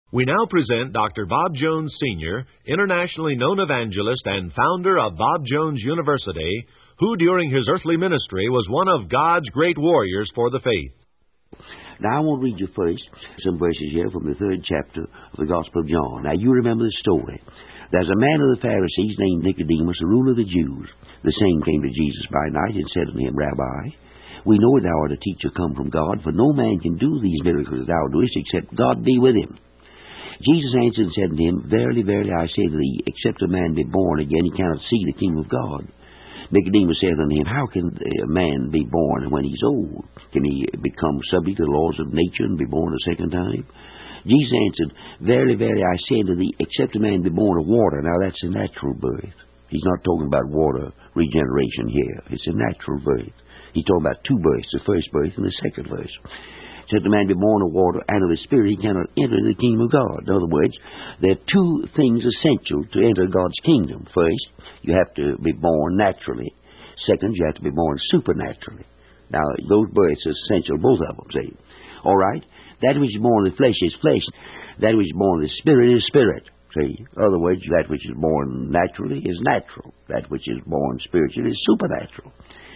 We now present Dr. Bob Jones, Sr., internationally known evangelist and founder of Bob Jones University, who during his earthly ministry was one of God's great warriors for the faith. Now I want to read you first some verses here from the 3rd chapter of the Gospel of John. Now you remember the story. There's a man of the Pharisees named Nicodemus, a ruler of the Jews. The same came to Jesus by night and said unto him, Rabbi, we know thou art a teacher come from God, for no man can do these miracles that thou doest, except God be with him. Jesus answered and said unto him, Verily, verily, I say to thee, except a man be born again, he cannot see the kingdom of God. Nicodemus saith unto him, How can a man be born when he's old? Can he become subject to the laws of nature and be born a second time? Jesus answered, Verily, verily, I say unto thee, except a man be born of water. Now that's a natural birth. He's not talking about water regeneration here. It's a natural birth. He's talking about two births, the first birth and the second birth. Except a man be born of water and of the Spirit, he cannot enter the kingdom of God. In other words, there are two things essential to enter God's kingdom. First, you have to be born naturally. Second, you have to be born supernaturally. Now, those births are essential, both of them, see. All right? That which is born of the flesh is flesh. That which is born of the Spirit is spirit. See? In other words, that which is born naturally is natural. That which is born spiritually is supernatural.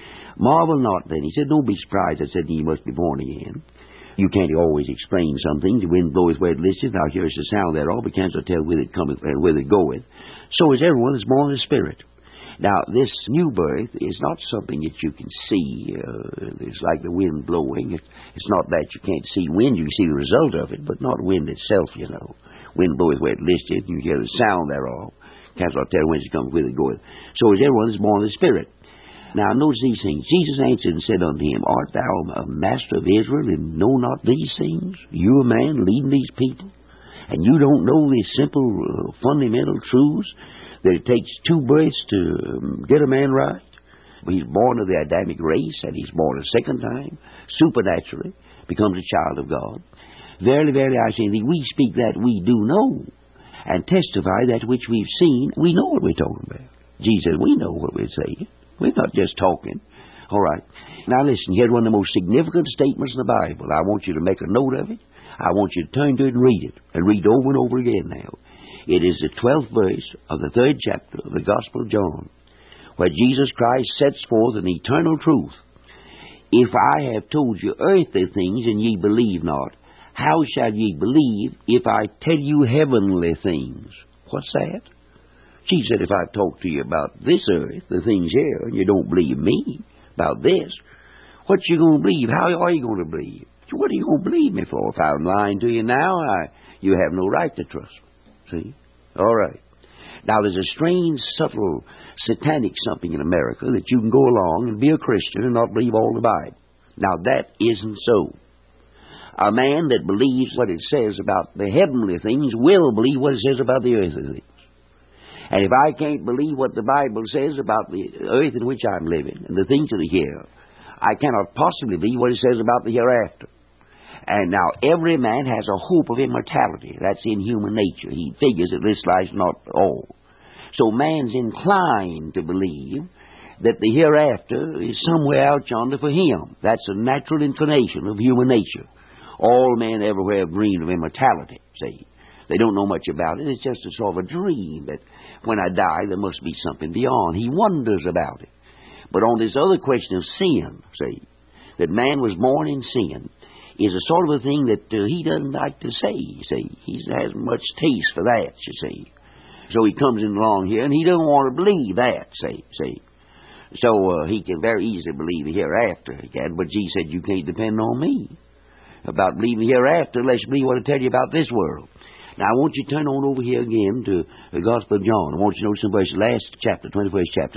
Marvel not, then. He said, Don't be surprised. I said, You must be born again. You can't always explain something. The wind bloweth where it listeth. Now here's the sound thereof. We can't tell whither it cometh and whither it goeth. So is everyone that's born of the Spirit. Now, this new birth is not something that you can see. It's like the wind blowing. It's not that you can't see wind. You can see the result of it, but not wind itself, you know. Wind bloweth where it listeth. You hear the sound thereof. Can't tell whence it cometh, whither it goeth. So is everyone that's born of the Spirit. Now, notice these things. Jesus answered and said unto him, Art thou a master of Israel, and know not these things? You a man leading these people? And you don't know these simple, fundamental truths, that it takes two births to get a man right? He's born of the Adamic race, and he's born a second time, supernaturally, becomes a child of God. Verily, verily, I say to thee, we speak that we do know, and testify that which we've seen. We know what we're talking about. Jesus said, we know what we're saying. We're not just talking. All right. Now listen, here's one of the most significant statements in the Bible. I want you to make a note of it. I want you to turn to it and read it. And read over and over again now. It is the 12th verse of the 3rd chapter of the Gospel of John, where Jesus Christ sets forth an eternal truth. If I have told you earthly things and ye believe not, how shall ye believe if I tell you heavenly things? What's that? Jesus said, if I've talked to you about this earth, the things here, and you don't believe me about this, what you going to believe? How are you going to believe? What are you going to believe me for? If I'm lying to you now, you have no right to trust me. See? All right. Now, there's a strange, subtle, satanic something in America that you can go along and be a Christian and not believe all the Bible. Now, that isn't so. A man that believes what it says about the heavenly things will believe what it says about the earthly things. And if I can't believe what the Bible says about the earth in which I'm living and the things that are here, I cannot possibly believe what it says about the hereafter. And now, every man has a hope of immortality. That's in human nature. He figures that this life's not all. So man's inclined to believe that the hereafter is somewhere out yonder for him. That's a natural inclination of human nature. All men everywhere have dreamed of immortality, see. They don't know much about it. It's just a sort of a dream that when I die, there must be something beyond. He wonders about it. But on this other question of sin, see, that man was born in sin, is a sort of a thing that he doesn't like to say, you see. He hasn't much taste for that, you see. So he comes in along here, and he doesn't want to believe that, see. So he can very easily believe the hereafter, he can, but Jesus said, you can't depend on me about believing the hereafter unless you believe what I tell you about this world. Now, I want you to turn on over here again to the Gospel of John. I want you to notice in verse last chapter, 21st chapter.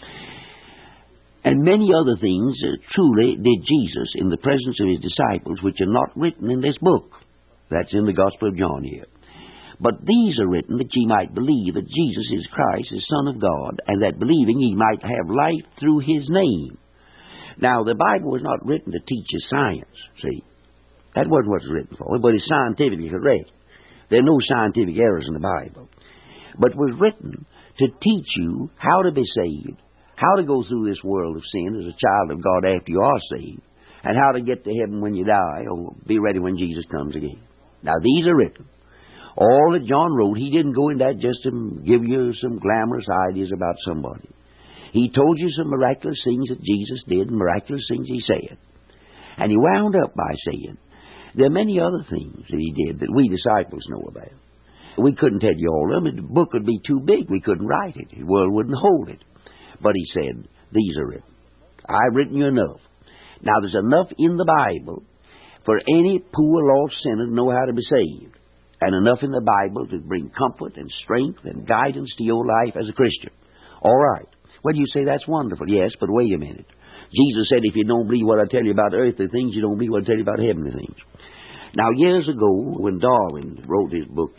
And many other things truly did Jesus in the presence of his disciples, which are not written in this book. That's in the Gospel of John here. But these are written that ye might believe that Jesus is Christ, the Son of God, and that believing ye might have life through his name. Now, the Bible was not written to teach you science, see. That wasn't what it was written for, but it's scientifically correct. There are no scientific errors in the Bible. But it was written to teach you how to be saved, how to go through this world of sin as a child of God after you are saved, and how to get to heaven when you die, or be ready when Jesus comes again. Now, these are written. All that John wrote, he didn't go in that just to give you some glamorous ideas about somebody. He told you some miraculous things that Jesus did, and miraculous things he said. And he wound up by saying, there are many other things that he did that we disciples know about. We couldn't tell you all of them. The book would be too big. We couldn't write it. The world wouldn't hold it. But he said, these are written. I've written you enough. Now, there's enough in the Bible for any poor, lost sinner to know how to be saved. And enough in the Bible to bring comfort and strength and guidance to your life as a Christian. All right. Well, you say that's wonderful. Yes, but wait a minute. Jesus said if you don't believe what I tell you about earthly things, you don't believe what I tell you about heavenly things. Now, years ago, when Darwin wrote his book,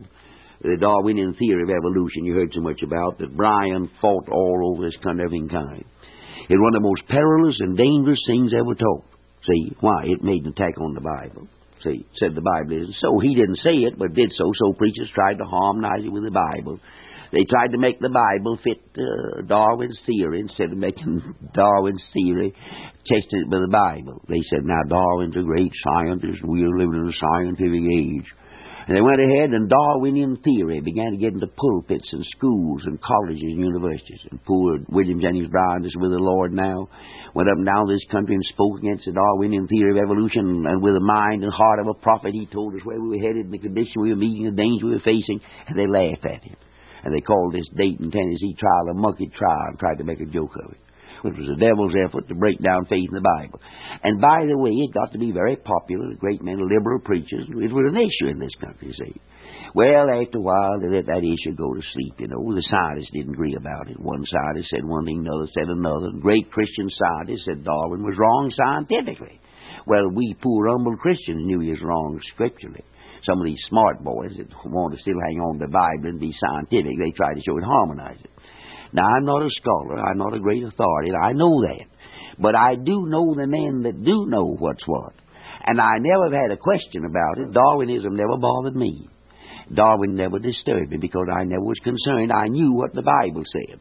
the Darwinian theory of evolution you heard so much about, that Brian fought all over this country of mankind. It's one of the most perilous and dangerous things ever taught. See, why? It made an attack on the Bible. See, said the Bible isn't so. He didn't say it, but did so. So preachers tried to harmonize it with the Bible. They tried to make the Bible fit Darwin's theory instead of making Darwin's theory tested with the Bible. They said, now Darwin's a great scientist. We are living in a scientific age. And they went ahead, and Darwinian theory began to get into pulpits and schools and colleges and universities. And poor William Jennings Bryan, is with the Lord now, went up and down this country and spoke against the Darwinian theory of evolution. And with the mind and heart of a prophet, he told us where we were headed and the condition we were meeting, the danger we were facing. And they laughed at him. And they called this Dayton, Tennessee trial a monkey trial and tried to make a joke of it. It was the devil's effort to break down faith in the Bible. And by the way, it got to be very popular. A great many liberal preachers. It was an issue in this country, see. Well, after a while, they let that issue go to sleep, The scientists didn't agree about it. One scientist said one thing, another said another. Great Christian scientists said Darwin was wrong scientifically. Well, we poor humble Christians knew he was wrong scripturally. Some of these smart boys that want to still hang on to the Bible and be scientific, they try to show it, harmonize it. Now, I'm not a scholar. I'm not a great authority. I know that. But I do know the men that do know what's what. And I never have had a question about it. Darwinism never bothered me. Darwin never disturbed me because I never was concerned. I knew what the Bible said.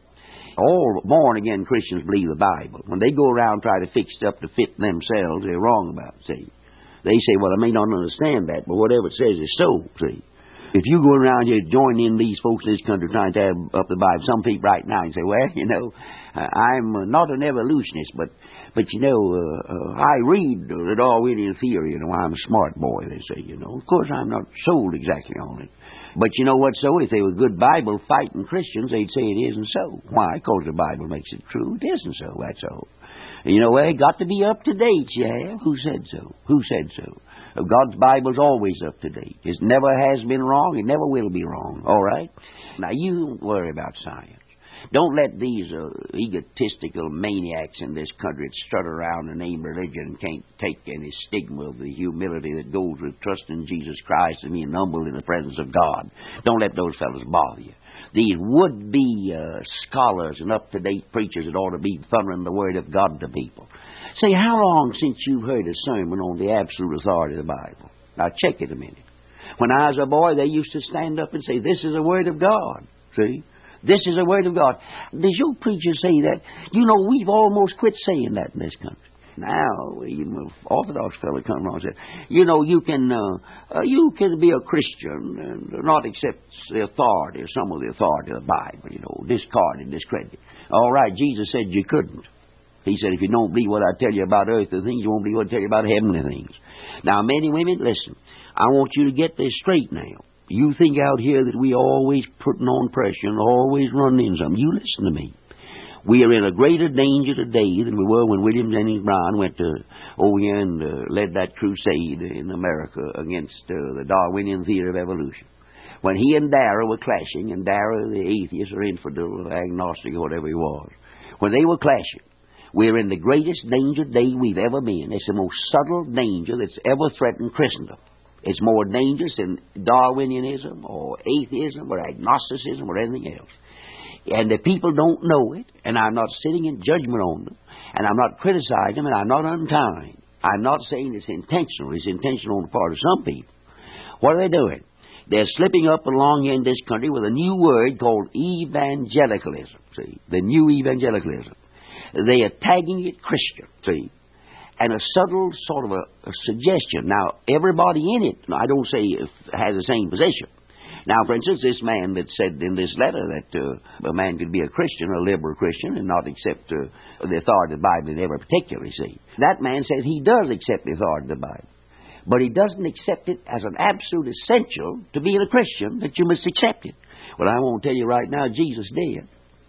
All born-again Christians believe the Bible. When they go around trying to fix stuff to fit themselves, they're wrong about it, see. They say, well, I may not understand that, but whatever it says is so, see. If you go around here joining in these folks in this country trying to have up the Bible, some people right now and say, well, I'm not an evolutionist, but I read the Darwinian theory, I'm a smart boy, they say, Of course, I'm not sold exactly on it. But you know what, so? If they were good Bible-fighting Christians, they'd say it isn't so. Why? Because the Bible makes it true. It isn't so, that's all. It got to be up to date, yeah. Who said so? Who said so? God's Bible's always up to date. It never has been wrong. It never will be wrong. All right? Now, you don't worry about science. Don't let these egotistical maniacs in this country that strut around and name religion and can't take any stigma of the humility that goes with trusting Jesus Christ and being humble in the presence of God. Don't let those fellows bother you. These would-be scholars and up-to-date preachers that ought to be thundering the Word of God to people. Say, how long since you've heard a sermon on the absolute authority of the Bible? Now, check it a minute. When I was a boy, they used to stand up and say, this is the Word of God. See? This is the Word of God. Does your preacher say that? We've almost quit saying that in this country. Now, an Orthodox fellow comes along and says, you can be a Christian and not accept the authority or some of the authority of the Bible, discard and discredit. All right, Jesus said you couldn't. He said, if you don't believe what I tell you about earthly things, you won't believe what I tell you about heavenly things. Now, men and women, listen, I want you to get this straight now. You think out here that we always putting on pressure and always running in something. You listen to me. We are in a greater danger today than we were when William Jennings Bryan went over here and led that crusade in America against the Darwinian theory of evolution. When he and Darrow were clashing, and Darrow, the atheist or infidel or agnostic or whatever he was, when they were clashing, we're in the greatest danger today we've ever been. It's the most subtle danger that's ever threatened Christendom. It's more dangerous than Darwinianism or atheism or agnosticism or anything else. And the people don't know it, and I'm not sitting in judgment on them, and I'm not criticizing them, and I'm not unkind. I'm not saying it's intentional. It's intentional on the part of some people. What are they doing? They're slipping up along here in this country with a new word called evangelicalism. See, the new evangelicalism. They are tagging it Christian. See, and a subtle sort of a suggestion. Now, everybody in it, I don't say has the same position, Now, for instance, this man that said in this letter that a man could be a Christian, a liberal Christian, and not accept the authority of the Bible in every particular, you see. That man says he does accept the authority of the Bible. But he doesn't accept it as an absolute essential to being a Christian, that you must accept it. Well, I won't tell you right now, Jesus did.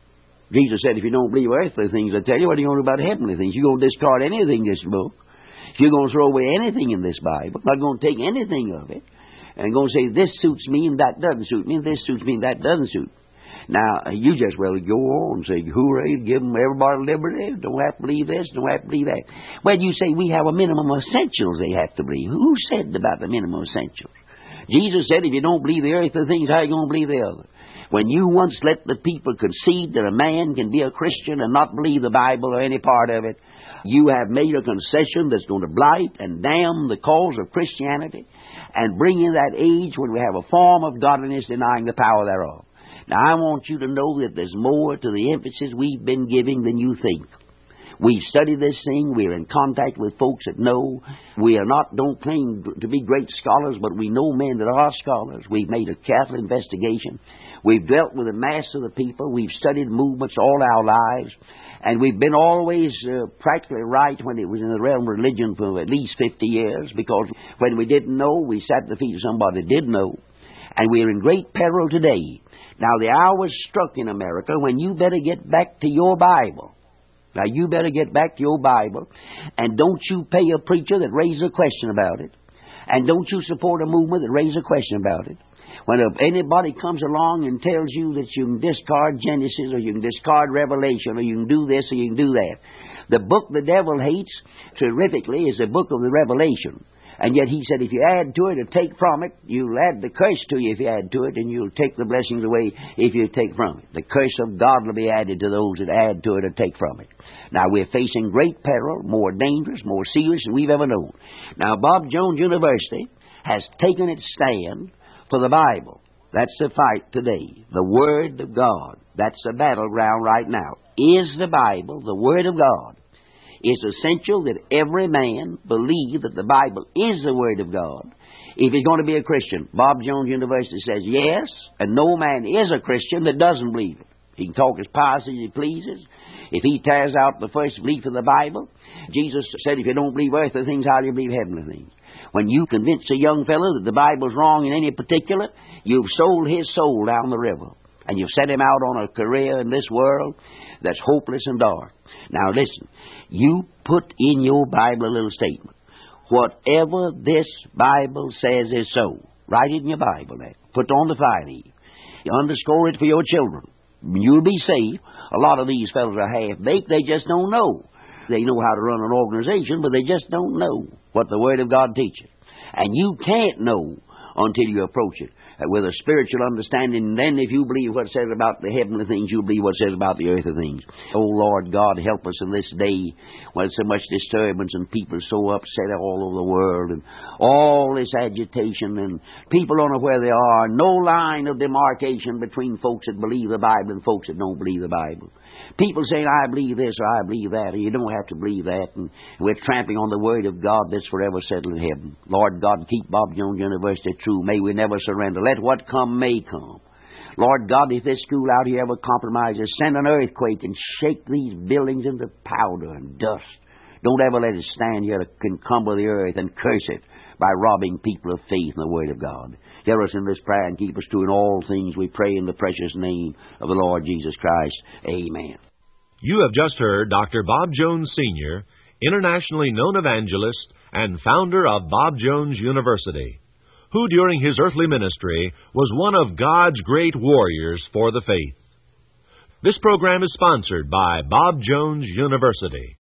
Jesus said, if you don't believe earthly things, I tell you, what are you going to do about heavenly things? You're going to discard anything in this book. If you're going to throw away anything in this Bible, not going to take anything of it, and going to say, this suits me and that doesn't suit me, and this suits me and that doesn't suit me. Now, you just rather go on and say, hooray, give them everybody liberty, don't have to believe this, don't have to believe that. Well, you say we have a minimum of essentials they have to believe. Who said about the minimum essentials? Jesus said, if you don't believe the earthly things, how are you going to believe the other? When you once let the people concede that a man can be a Christian and not believe the Bible or any part of it, you have made a concession that's going to blight and damn the cause of Christianity and bring in that age when we have a form of godliness denying the power thereof. Now, I want you to know that there's more to the emphasis we've been giving than you think. We've studied this thing. We're in contact with folks that know. We are not, don't claim to be great scholars, but we know men that are scholars. We've made a careful investigation. We've dealt with the mass of the people. We've studied movements all our lives. And we've been always practically right when it was in the realm of religion for at least 50 years, because when we didn't know, we sat at the feet of somebody that did know. And we're in great peril today. Now, the hour is struck in America when you better get back to your Bible. Now, you better get back to your Bible, and don't you pay a preacher that raises a question about it, and don't you support a movement that raises a question about it. When anybody comes along and tells you that you can discard Genesis, or you can discard Revelation, or you can do this, or you can do that, the book the devil hates terrifically is the book of the Revelation. And yet he said, if you add to it or take from it, you'll add the curse to you if you add to it, and you'll take the blessings away if you take from it. The curse of God will be added to those that add to it or take from it. Now, we're facing great peril, more dangerous, more serious than we've ever known. Now, Bob Jones University has taken its stand for the Bible. That's the fight today. The Word of God. That's the battleground right now. Is the Bible the Word of God? It's essential that every man believe that the Bible is the Word of God if he's going to be a Christian. Bob Jones University says yes, and no man is a Christian that doesn't believe it. He can talk as pious as he pleases. If he tears out the first belief of the Bible, Jesus said, if you don't believe earthly things, how do you believe heavenly things? When you convince a young fellow that the Bible's wrong in any particular, you've sold his soul down the river. And you've set him out on a career in this world that's hopeless and dark. Now listen, you put in your Bible a little statement. Whatever this Bible says is so. Write it in your Bible there. Put it on the fire leaf. You underscore it for your children. You'll be safe. A lot of these fellows are half-baked. They just don't know. They know how to run an organization, but they just don't know what the Word of God teaches. And you can't know until you approach it with a spiritual understanding. And then if you believe what it says about the heavenly things, you'll believe what it says about the earthly things. Oh, Lord God, help us in this day when there's so much disturbance and people are so upset all over the world and all this agitation and people don't know where they are. No line of demarcation between folks that believe the Bible and folks that don't believe the Bible. People saying, I believe this or I believe that, or you don't have to believe that. And we're trampling on the Word of God that's forever settled in heaven. Lord God, keep Bob Jones University true. May we never surrender. Let what come may come. Lord God, if this school out here ever compromises, send an earthquake and shake these buildings into powder and dust. Don't ever let it stand here to encumber the earth and curse it by robbing people of faith in the Word of God. Hear us in this prayer and keep us true in all things, we pray in the precious name of the Lord Jesus Christ. Amen. You have just heard Dr. Bob Jones Sr., internationally known evangelist and founder of Bob Jones University, who during his earthly ministry was one of God's great warriors for the faith. This program is sponsored by Bob Jones University.